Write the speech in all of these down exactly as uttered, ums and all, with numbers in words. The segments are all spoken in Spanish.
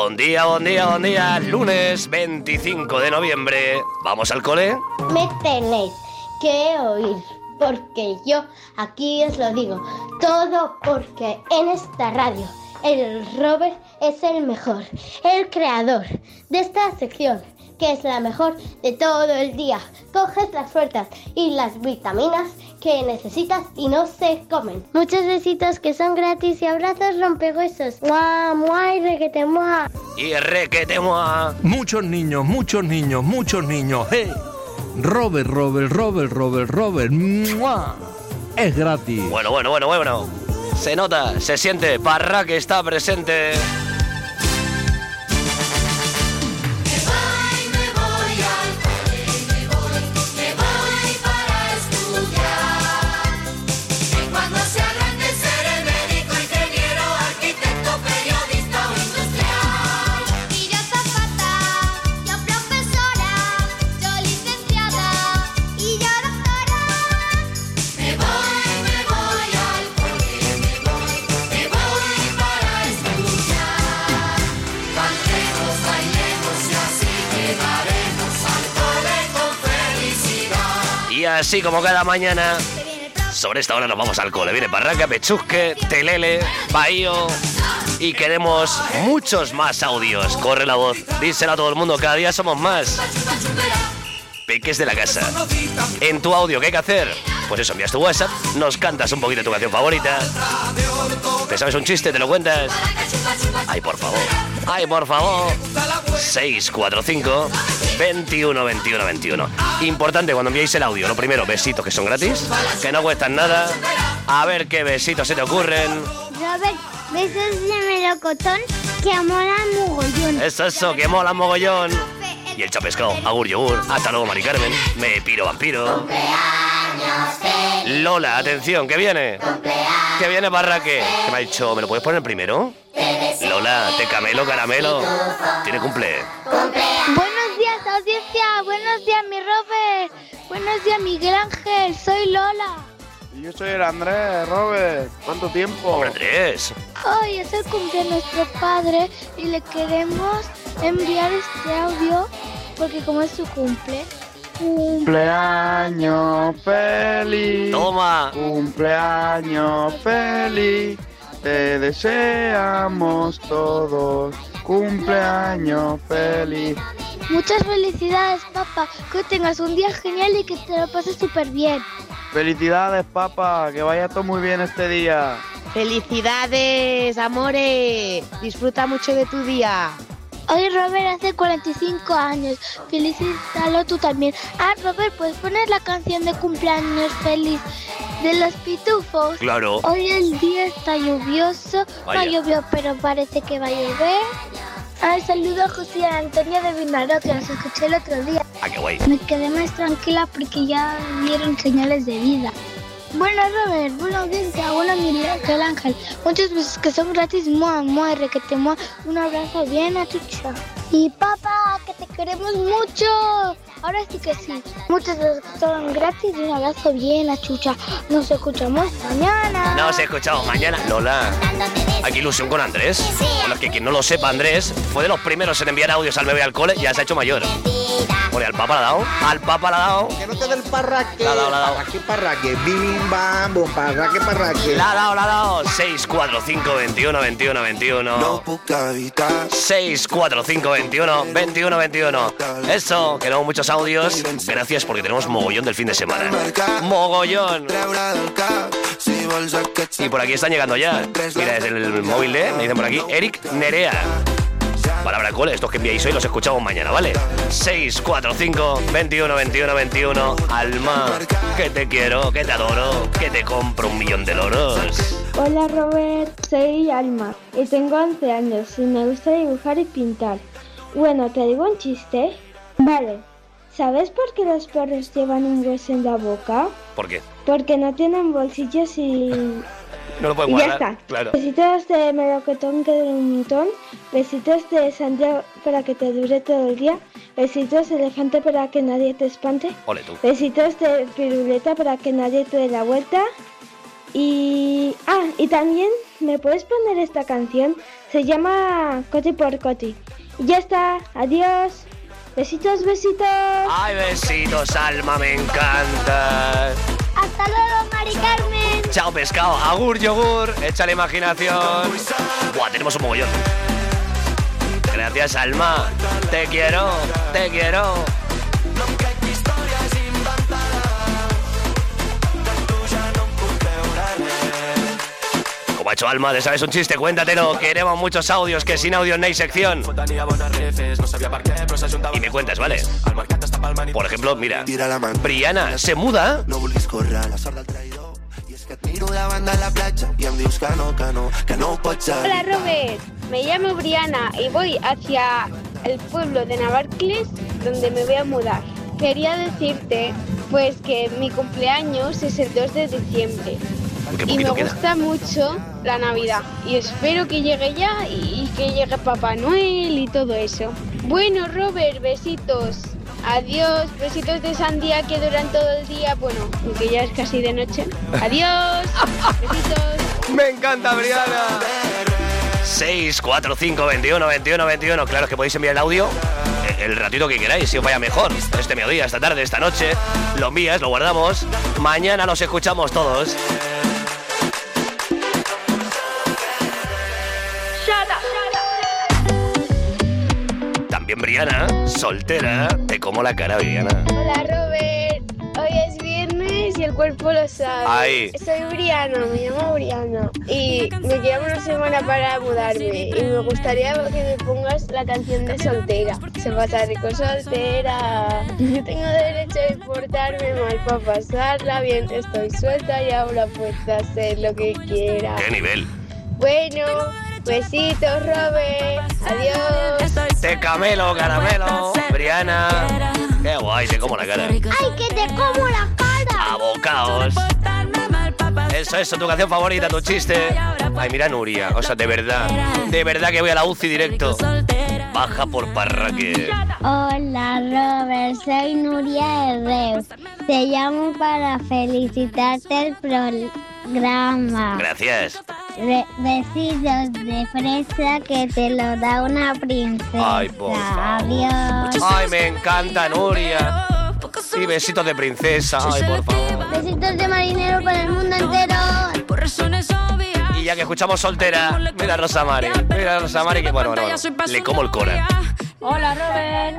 Buen día, buen día, buen día. Lunes veinticinco de noviembre. ¿Vamos al cole? Me tenéis que oír, porque yo aquí os lo digo. Todo porque en esta radio el Robert es el mejor, el creador de esta sección, que es la mejor de todo el día. Coges las fuerzas y las vitaminas que necesitas y no se comen. Muchos besitos que son gratis y abrazos rompehuesos. ¡Mua, mua y requete mua! Y requete mua. Muchos niños, muchos niños, muchos niños. ¡Hey! Robert, Robert, Robert, Robert, Robert. ¡Mua! Es gratis. Bueno, bueno, bueno, bueno. Se nota, se siente. Parra que está presente. Así como cada mañana, sobre esta hora nos vamos al cole. Viene Parraca, Pechusque, Telele, Bahío y queremos muchos más audios. Corre la voz, díselo a todo el mundo, cada día somos más. Peques de la casa. En tu audio, ¿qué hay que hacer? Pues eso, envías tu WhatsApp, nos cantas un poquito de tu canción favorita. ¿Te sabes un chiste? ¿Te lo cuentas? Ay, por favor. Ay, por favor. seis cuatro cinco, veintiuno, veintiuno, veintiuno. Importante cuando enviáis el audio. Lo primero, besitos que son gratis, que no cuestan nada. A ver qué besitos se te ocurren. Robert, besos de melocotón que molan mogollón. Eso, eso, que mola mogollón. Y el chapescao, agur yogur. Hasta luego, Mari Carmen. Me piro vampiro. Lola, atención, ¿qué viene? ¿Qué viene, Barraque? ¿Qué me ha dicho? ¿Me lo puedes poner primero? Lola, te camelo, caramelo. Tiene cumple. Buenos días, audiencia. Buenos días, mi Robert. Buenos días, Miguel Ángel. Soy Lola. Y yo soy el Andrés, Robert. ¿Cuánto tiempo? Hombre, Andrés. Hoy es el cumpleaños de nuestro padre y le queremos enviar este audio porque como es su cumple. Cumpleaños feliz. Toma. Cumpleaños feliz. Te deseamos todos. Cumpleaños feliz. Muchas felicidades, papá. Que tengas un día genial y que te lo pases súper bien. Felicidades, papá. Que vaya todo muy bien este día. Felicidades, amores. Disfruta mucho de tu día. Hoy Robert hace cuarenta y cinco años. Felicítalo tú también. Ah, Robert, ¿puedes poner la canción de cumpleaños feliz de los Pitufos? Claro. Hoy el día está lluvioso. Vaya. No llovió, pero parece que va a llover. Ay, saludo a José y a Antonia de Vinaró, que los escuché el otro día. Ah, qué guay. Me quedé más tranquila porque ya vieron señales de vida. Bueno, Robert, buena audiencia, buena Miguel Ángel. Muchos besos que son gratis, mua, mua, requete, mua. Un abrazo bien a Chucha. Y papá, que te queremos mucho. Ahora sí que sí. Muchos besos que son gratis y un abrazo bien a Chucha. Nos escuchamos mañana. Nos escuchamos mañana. Lola, aquí ilusión con Andrés. Bueno, que quien no lo sepa, Andrés fue de los primeros en enviar audios al bebé al cole y ya se ha hecho mayor. Bueno, al papá la ha dado. Al papá la ha dado. Que no te dé el parraque. La ha dado, la ha dado. Parraque, parraque. Bim, bam, bum, parraque, parraque. La ha dado, la ha dado. seis cuatro cinco, veintiuno, veintiuno, veintiuno. No puc evitar. seis cuatro cinco, veintiuno, veintiuno, veintiuno. Eso, que tenemos muchos audios. Gracias porque tenemos mogollón del fin de semana. Mogollón. Y por aquí están llegando ya. Mira, desde el móvil de, me dicen por aquí, Eric Nerea. Palabra cole, estos que enviáis hoy los escuchamos mañana, ¿vale? seis cuatro cinco, veintiuno, veintiuno, veintiuno. Alma, que te quiero, que te adoro, que te compro un millón de loros. Hola Robert, soy Alma y tengo once años y me gusta dibujar y pintar. Bueno, ¿te digo un chiste? Vale. ¿Sabes por qué los perros llevan un hueso en la boca? ¿Por qué? Porque no tienen bolsillos y... No lo pueden y guardar. ya está. Claro. Besitos de melocotón que dure un montón. Besitos de sandía para que te dure todo el día. Besitos de elefante para que nadie te espante. Ole tú. Besitos de piruleta para que nadie te dé la vuelta. Y... Ah, y también ¿me puedes poner esta canción? Se llama Coti por Coti. Y ya está, adiós. Besitos, besitos. Ay, besitos, Alma, me encanta. Hasta luego, Mari Carmen. Chao, pescado. Agur, yogur. Echa la imaginación. Buah, tenemos un mogollón. Gracias, Alma. Te quiero, te quiero. Como ha hecho Alma, ¿te sabes un chiste? Cuéntatelo. Queremos muchos audios, que sin audio no hay sección. Y me cuentas, ¿vale? Por ejemplo, mira, Briana se muda. Hola, Robert. Me llamo Briana y voy hacia el pueblo de Navarcles, donde me voy a mudar. Quería decirte, pues, que mi cumpleaños es el dos de diciembre. Y me gusta mucho la Navidad. Y espero que llegue ya y que llegue Papá Noel y todo eso. Bueno, Robert, besitos. Adiós, besitos de sandía que duran todo el día. Bueno, aunque ya es casi de noche. Adiós, besitos. Me encanta, Briana. seis cuatro cinco veintiuno veintiuno veintiuno. Claro que podéis enviar el audio el ratito que queráis, si os vaya mejor. Este mediodía, esta tarde, esta noche. Lo envías, lo guardamos. Mañana nos escuchamos todos. También Briana, soltera. Te como la cara, Briana. Hola, Robert. Hoy es viernes y el cuerpo lo sabe. Ay. Soy Briana, me llamo Briana. Y me queda una semana para mudarme. Y me gustaría que me pongas la canción de Soltera. Se pasa rico soltera. Yo tengo derecho a portarme mal para pasarla bien. Estoy suelta y ahora puedo hacer lo que quiera. ¿Qué nivel? Bueno, besitos, Robert. Adiós. Te camelo, caramelo. Briana. Qué guay, te como la cara. ¡Ay, que te como la cara! Abocaos. Eso, eso, tu canción favorita, tu chiste. Ay, mira Nuria, o sea, de verdad. De verdad que voy a la U C I directo. Baja por Parraque. Hola, Robert, soy Nuria Herreu. Te llamo para felicitarte el programa. Gracias. Be- besitos de fresa que te lo da una princesa. Ay, por favor. Adiós. Ay, me encanta, Nuria. Y besitos de princesa. Ay, por favor. Besitos de marinero para el mundo entero. Y ya que escuchamos Soltera, mira a Rosa Mari. Mira a Rosa Mari que, bueno, bueno, bueno, le como el cora. Hola, Robert.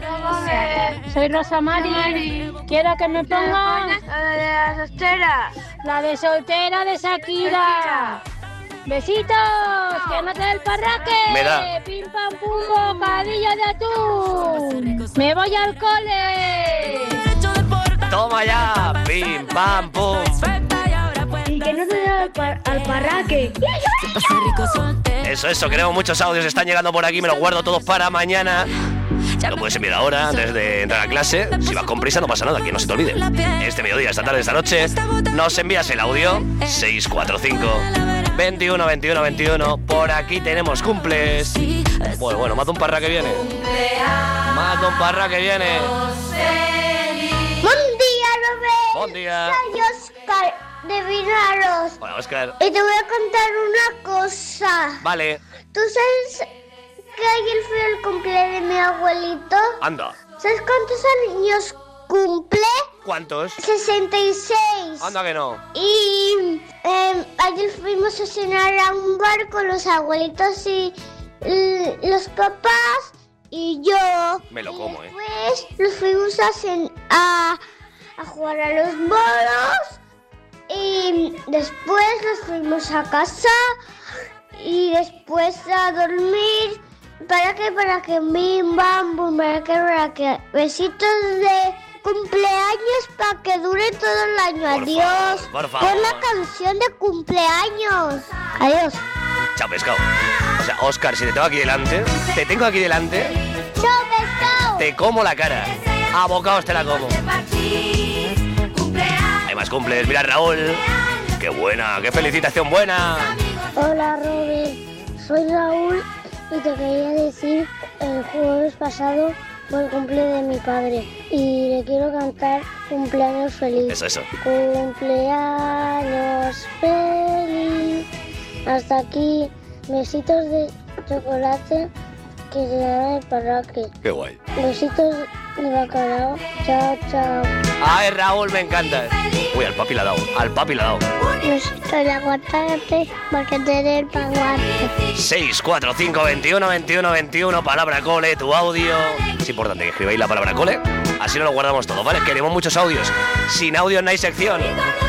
Soy Rosa Mari. Quiero que me pongas La de la soltera. la de Soltera de Shakira. Besitos, que no te dé el parraque. Me da. Pim pam pum, bocadillo de atún. Me voy al cole. Toma ya. Pim, pam, pum. Y que no te dé al, par- al parraque. Eso, eso, queremos muchos audios. Están llegando por aquí, me los guardo todos para mañana. Lo puedes enviar ahora, antes de entrar a clase. Si vas con prisa no pasa nada, que no se te olvide. Este mediodía, esta tarde, esta noche, nos envías el audio. seis cuatro cinco veintiuno veintiuno veintiuno. Por aquí tenemos cumples. Bueno, bueno, más de un parra que viene. Más de un parra que viene. Buen día, Robert. Buen día. Soy Oscar de Vinaros. Hola, Oscar. Y te voy a contar una cosa. Vale, ¿Tú sabes que ayer fue el cumpleaños de mi abuelito? anda. ¿Sabes cuántos años cumple? ¿Cuántos? sesenta y seis. Anda que no. Y eh, ayer fuimos a cenar a un bar con los abuelitos y l- los papás y yo. Me lo como, eh. Después nos fuimos a, cen- a, a jugar a los bolos y después nos fuimos a casa y después a dormir. ¿Para qué? Para que bim bam bum, para que, para que besitos de cumpleaños para que dure todo el año. Por Adiós. favor, por favor. Pon la canción de cumpleaños. Adiós. Chao, pescado. O sea, Oscar, si te tengo aquí delante, te tengo aquí delante, Chao, pescado. te como la cara. A bocaos te la como. Hay más cumples. Mira, Raúl. Qué buena, qué felicitación buena. Hola, Robert. Soy Raúl y te quería decir, el jueves pasado fue el cumple de mi padre y le quiero cantar cumpleaños feliz. Eso, eso. Cumpleaños feliz, Hasta aquí, besitos de chocolate que se llama el parraque. Qué guay. Besitos de bacalao. Chao, chao. Ay, Raúl, me encanta. Uy, al papi le ha dado, al papi le ha dado. Besitos de aguacate porque te el aguacate. seis cuatro cinco veintiuno veintiuno veintiuno, palabra cole, tu audio. Es importante que escribáis la palabra cole, así no lo guardamos todo, ¿vale? Queremos muchos audios. Sin audio no hay sección.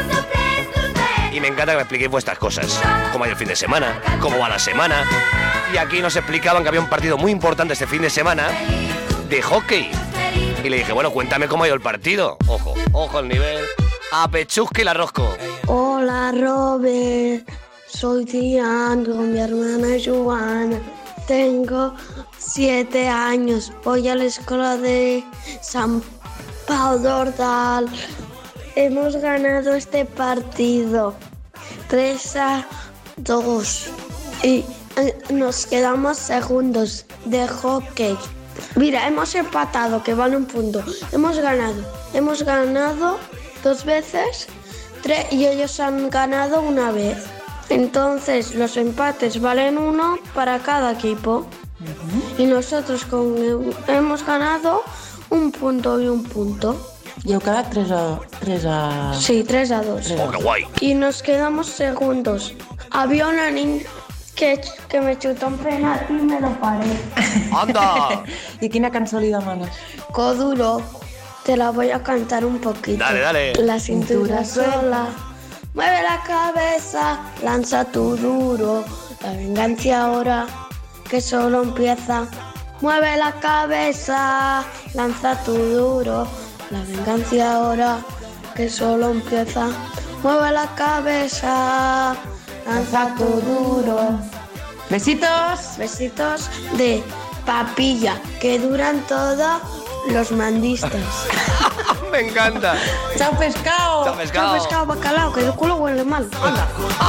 Y me encanta que me expliquéis vuestras cosas. Cómo ha ido el fin de semana, cómo va la semana. Y aquí nos explicaban que había un partido muy importante este fin de semana de hockey. Y le dije, bueno, cuéntame cómo ha ido el partido. Ojo, ojo al nivel. A Pechusque y la Rosco. Hola, Robert. Soy Diana, con mi hermana Joana. Tengo siete años. Voy a la escuela de San Pau d'Ordal. Hemos ganado este partido tres a dos y eh, nos quedamos segundos de hockey. Mira, hemos empatado, que vale un punto. Hemos ganado, hemos ganado dos veces tres, y ellos han ganado una vez. Entonces los empates valen uno para cada equipo. Uh-huh. Y nosotros con, hemos ganado un punto y un punto. I heu quedat tres a... tres a... Sí, tres a dos. Oh, qué guay. Y nos quedamos segundos. Había una niña que, que me chutó un penalti y me lo paré. ¡Anda! I quina cançó li demanes? Coduro, te la voy a cantar un poquito. Dale, dale. La cintura sola, mueve la cabeza, lanza tu duro. La venganza ahora, que solo empieza. Mueve la cabeza, lanza tu duro. La venganza ahora, que solo empieza. Mueve la cabeza, lanza tu duro. Besitos. Besitos de papilla, que duran todos los mandistas. Me encanta. Chao, pescado. Chao, pescado. Chao, pescado, bacalao, que el culo huele mal. Anda.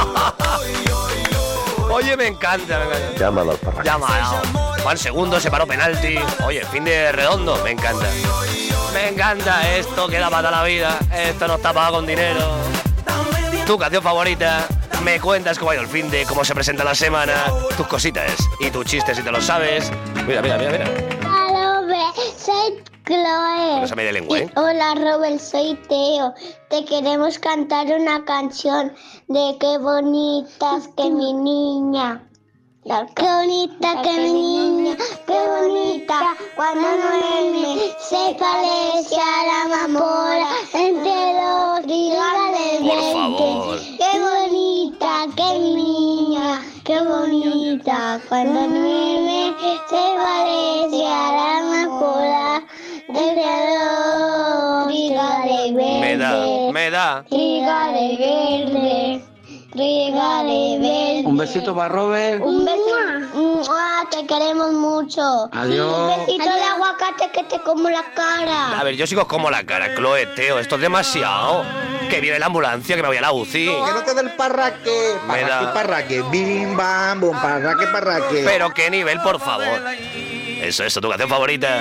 Oye, me encanta, me encanta. Llámalo al parraque. Llámalo. Juan segundo, se paró penalti. Oye, fin de redondo, me encanta. Me encanta, esto queda para toda la vida. Esto no está pagado con dinero. Tu canción favorita. Me cuentas cómo ha ido el fin de, cómo se presenta la semana, tus cositas y tus chistes si te lo sabes. Mira, mira, mira, mira. Hola, Robert, soy Chloe. No se me dé lengua, ¿eh? Hola, Robert, soy Teo. Te queremos cantar una canción de Qué bonita es que mi niña. Qué bonita que mi niña, qué bonita, cuando duerme se parece a la amapola, entre dos rivales veinte. Qué bonita que mi niña, qué bonita, cuando duerme se parece a la amapola, entre dos rivales verdes. Me da, me da. Rivales verdes. Regale verde. Un besito para Robert. Un besito. Te queremos mucho. Adiós. Un besito de aguacate que te como la cara. A ver, yo sigo como la cara, Chloe, Teo, esto es demasiado. Que viene la ambulancia, que me voy a la U C I. Que no te dé el parraque. Me da. Parraque, parraque. Bim, bam, bum, parraque, parraque. Pero qué nivel, por favor. Eso, eso, tu canción favorita.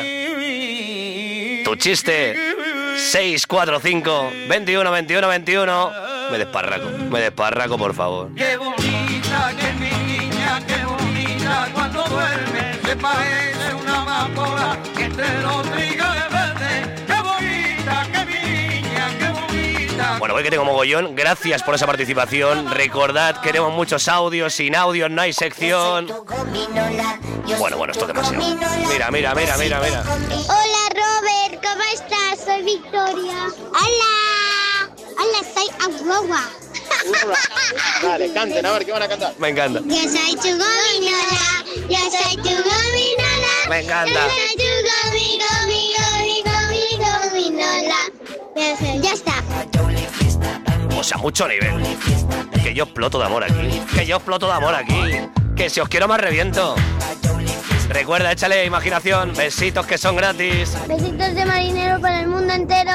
Tu chiste. seis cuatro cinco veintiuno veintiuno veintiuno. Me desparraco, me desparraco, por favor. Qué bonita que es mi niña, qué bonita cuando duerme, se parece una amapola entre los trigales verdes. Qué bonita que es mi niña, qué bonita. Bueno, hoy que tengo mogollón, gracias por esa participación. Recordad, queremos muchos audios, sin audios no hay sección. Bueno, bueno, esto es demasiado. Mira, mira, mira, mira, mira. Hola, Robert, ¿cómo estás? Soy Victoria. Hola. Hola, soy Aurora. Dale, canten, a ver, ¿qué van a cantar? Me encanta. Yo soy tu gominola, yo soy tu gominola. Me encanta. Yo soy tu gomi, gomi, gomi, gomi, gominola. Ya está. O sea, mucho nivel. Que yo exploto de amor aquí. Que yo exploto de amor aquí. Que si os quiero más reviento. Recuerda, échale imaginación. Besitos que son gratis. Besitos de marinero para el mundo entero.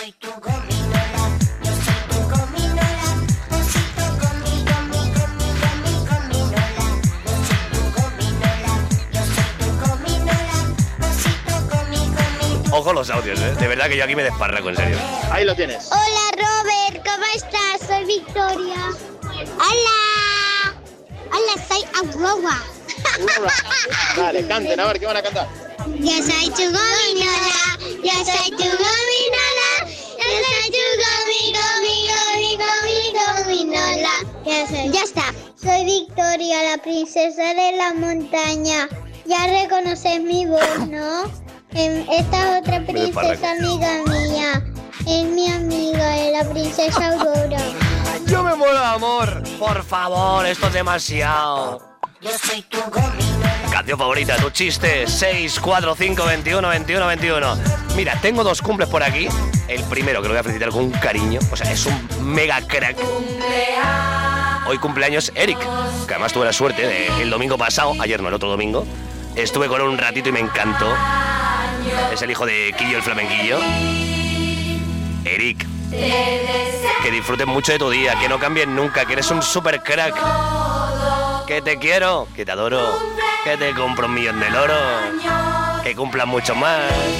Ojo los audios, ¿eh? De verdad que yo aquí me desparraco, en serio. Ahí lo tienes. Hola, Robert, ¿cómo estás? Soy Victoria. Hola. Hola, soy Aurora. Dale, canten, a ver, ¿qué van a cantar? Yo soy tu gominola, yo soy tu gominola, yo soy tu gomi, gomi, gomi, gomi, gominola. Ya, soy. Ya está. Soy Victoria, la princesa de la montaña. Ya reconoces mi voz, ¿no? Esta otra princesa amiga mía. Es mi amiga, es la princesa Aurora. Yo me muero de amor. Por favor, esto es demasiado. Yo soy tu gominola. Canción favorita, tu chiste, seis cuatro cinco veintiuno veintiuno veintiuno. Mira, tengo dos cumples por aquí. El primero, que lo voy a felicitar con un cariño. O sea, es un mega crack. Hoy cumpleaños Eric, que además tuve la suerte de el domingo pasado, ayer no, el otro domingo, estuve con él un ratito y me encantó. Es el hijo de Quillo el Flamenquillo. Eric, que disfruten mucho de tu día, que no cambien nunca, que eres un super crack. Que te quiero, que te adoro, que te compro un millón de loro, que cumplan mucho más.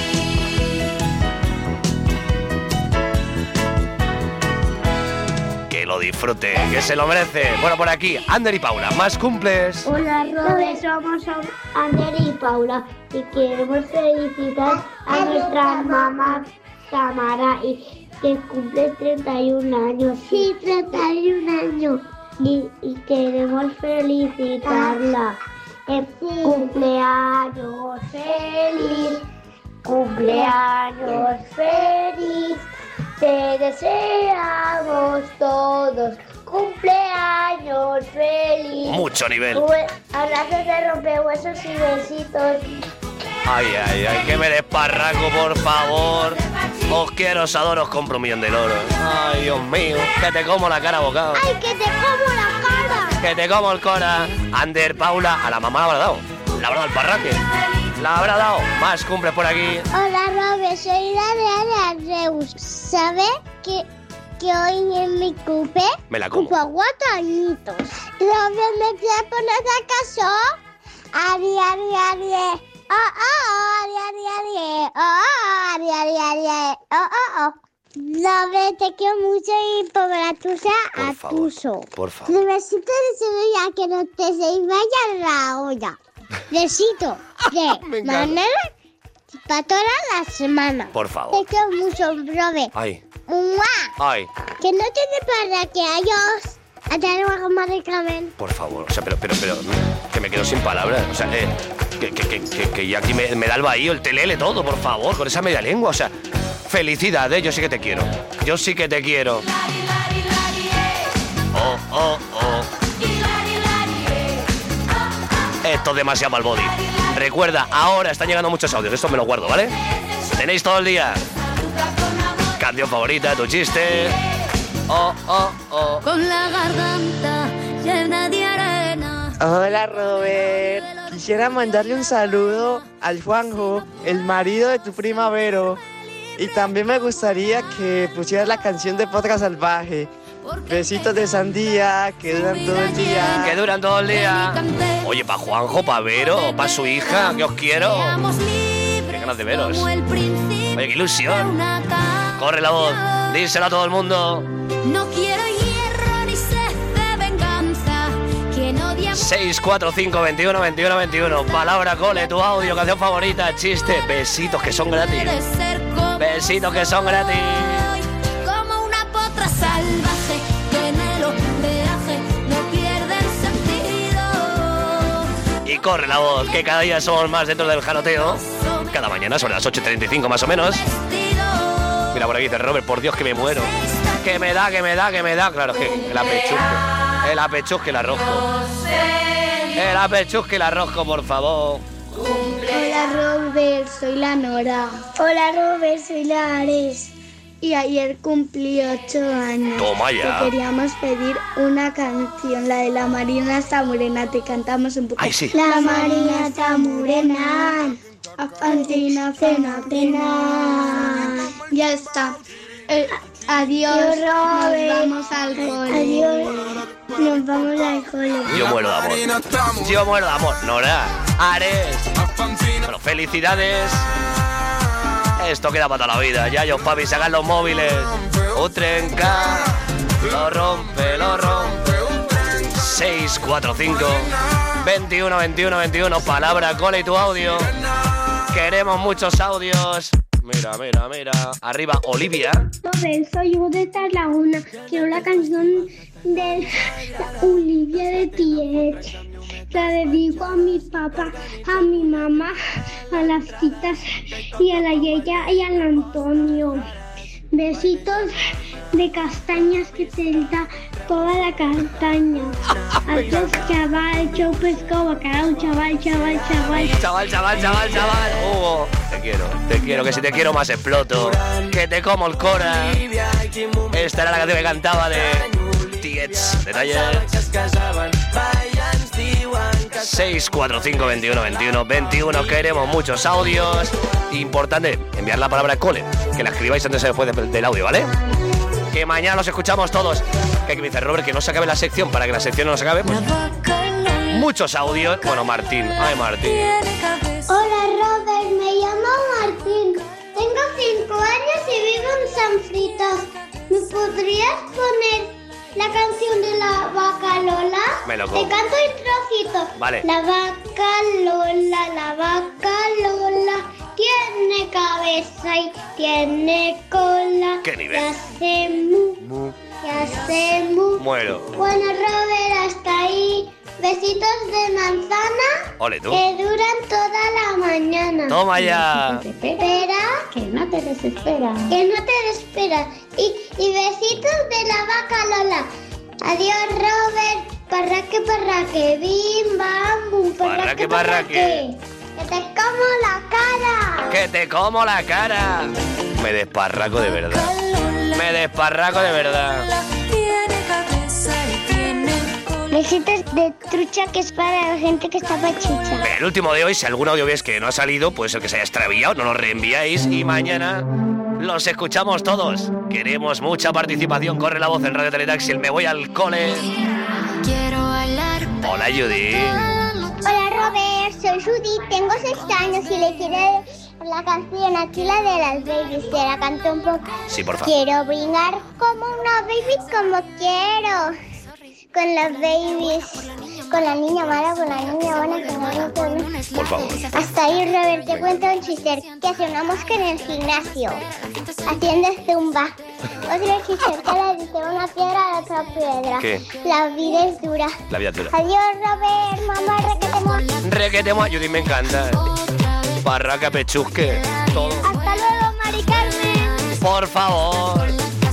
Que lo disfrute, que se lo merece. Bueno, por aquí, Ander y Paula, más cumples. Hola, Robert, somos Ander y Paula y queremos felicitar a nuestra mamá Tamara y que cumple treinta y un años. Sí, treinta y un años. Y, y queremos felicitarla. Eh, cumpleaños feliz, cumpleaños feliz. Te deseamos todos cumpleaños feliz. Mucho nivel. Abrazos de rompehuesos y besitos. Ay, ay, ay, que me desparraco, por favor. Os quiero, os adoro, os compro un millón de loros. Ay, Dios mío, que te como la cara bocado. Ay, que te como la cara. Que te como el cora. Ander, Paula, a la mamá la habrá dado. La habrá dado el parraque. La habrá dado. Más cumples por aquí. Hola, Robert, soy la de Reus. ¿Sabes que, que hoy en mi cumple? Me la como. Cumplo cuatro añitos. Robert, ¿me quieres poner acaso? Ari, ari, ari. Oh, oh, ari, ari, ari. Oh, oh, ari, ari, ari. Oh, oh, oh. Robert, te quiero mucho y por la tuya a tuyo. Por favor. Un besito de cebolla que no te se vaya la olla. Besito de mañana para toda la semana. Por favor. Te quiero mucho, Robert. Ay. ¡Mua! Ay. Que no tiene para que adiós. Hasta luego, Mari Carmen. Por favor. O sea, pero, pero, pero, que me quedo sin palabras. O sea, eh, que, que, que, que, que ya aquí me, me da el bahío, el telele, todo, por favor, con esa media lengua. O sea, felicidades, yo sí que te quiero. Yo sí que te quiero. Oh, oh, oh. Esto es demasiado mal body. Recuerda, ahora están llegando muchos audios. Esto me lo guardo, ¿vale? Tenéis todo el día. Canción favorita, tu chiste. Oh, oh, oh. Con la garganta llena de arena. Hola, Robert. Quisiera mandarle un saludo al Juanjo, el marido de tu prima Vero. Y también me gustaría que pusieras la canción de Potra Salvaje. Besitos de sandía, que duran todo el día. Que duran todo el día. Oye, pa' Juanjo, pa' Vero, pa' su hija, que os quiero. Qué ganas de veros. Oye, qué ilusión. Corre la voz, díselo a todo el mundo. No quiero hierro ni sed de venganza. Que no diamos... seis cuatro cinco veintiuno veintiuno veintiuno. Palabra, cole, tu audio, canción favorita, chiste. Besitos que son gratis. Besitos que son gratis. Como una potra salvaje que en el oleaje no pierde el sentido. Y corre la voz, que cada día somos más dentro del jaroteo. Cada mañana sobre las ocho y treinta y cinco más o menos. Mira, por aquí dice Robert, por Dios que me muero. Que me da, que me da, que me da. Claro, es que el apechusque. El apechusque, el arrozco. El apechusque, el arrozco, por favor. Hola, Robert, soy la Nora. Hola, Robert, soy la Ares. Y ayer cumplí ocho años. Toma ya. Te queríamos pedir una canción, la de La Marina está morena. Te cantamos un poco. Ay, sí. La Marina está morena. Afantina, cena, pena. Ya está. Eh, adiós. Nos vamos al cole. Adiós. Nos vamos al cole. Yo muero de amor. Yo muero de amor. Nora, Ares. Bueno, felicidades. Esto queda para toda la vida. Ya, yo, papi, sacan los móviles. Un trenca. Lo rompe, lo rompe. seis cuatro cinco, veintiuno, veintiuno, veintiuno. Palabra, cole y tu audio. Queremos muchos audios. Mira, mira, mira. Arriba, Olivia. Robert, soy yo de Tarragona. Quiero la canción de Olivia de Tiet. La dedico a mi papá, a mi mamá, a las citas y a la Yeya y al Antonio. Besitos de castañas que te da toda la castaña. Adiós, chaval, chau pescado, bacalao, chaval, chaval, chaval. Chaval, chaval, chaval, chaval. Hugo, te quiero, te quiero, que si te quiero más exploto. Que te como el cora. Esta era la canción que cantaba de Tiets. Detalle. seis cuatro cinco, veintiuno, veintiuno, veintiuno. Queremos muchos audios. Importante, enviar la palabra cole. Que la escribáis antes y después del audio, ¿vale? Que mañana los escuchamos todos. Que aquí me dice Robert que no se acabe la sección. Para que la sección no se acabe, pues muchos audios. Bueno, Martín. Ay, Martín. Hola, Robert. Me llamo Martín. Tengo cinco años y vivo en San Fritas. ¿Me podrías poner la canción de la vaca Lola? Me lo Te como. canto un trocito. Vale. La vaca Lola, la vaca Lola tiene cabeza y tiene cola. ¿Qué nivel? Y hace mu, Mu. y hace mu. Muero. Bueno, Robert, hasta ahí. Besitos de manzana Ole, tú. que duran toda la mañana. Toma ya. Espera. Que no te desespera. Que no te desespera. Y, y besitos de la vaca Lola. Adiós, Robert. Parraque, parraque. Bim, bam, bum. Parraque, parraque. Que te como la cara. Que te como la cara. Me desparraco de verdad. Me desparraco de verdad. Besitos de trucha, que es para la gente que está pachucha. El último de hoy, si algún audio ves que no ha salido, puede ser que se haya extraviado, no lo reenviáis y mañana los escuchamos todos. Queremos mucha participación, corre la voz en Radio Teletaxi, el Me Voy al Cole. Hola, Judy. Hola, Robert, soy Judy, tengo seis años y le quiero la canción aquí, la de las babies, te la canto un poco. Sí, por favor. Quiero brincar como una baby, como quiero. Con las babies, con la niña mala, con la niña buena, con la niña buena. Por favor. Hasta ahí, Robert, te cuento un chiste. Que hace una mosca en el gimnasio, haciendo zumba. Otro chiste, que le dice una piedra a otra piedra. ¿Qué? La vida es dura. La vida es dura. Adiós, Robert, mamá, requetemos. Requetemos, Judy, me encanta. Parraca, pechusque, todo. Hasta luego, Mari Carmen. Por favor.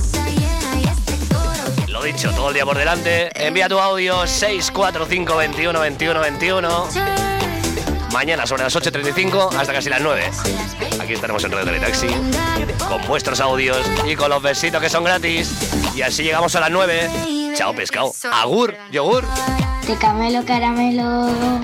Lo dicho, todo el día por delante. Envía tu audio seis cuatro cinco, veintiuno, veintiuno, veintiuno. Mañana sobre las ocho y treinta y cinco hasta casi las nueve. Aquí estaremos en Radio Teletaxi con vuestros audios y con los besitos que son gratis. Y así llegamos a las nueve. Chao, pescado. Agur, yogur. De camelo, caramelo.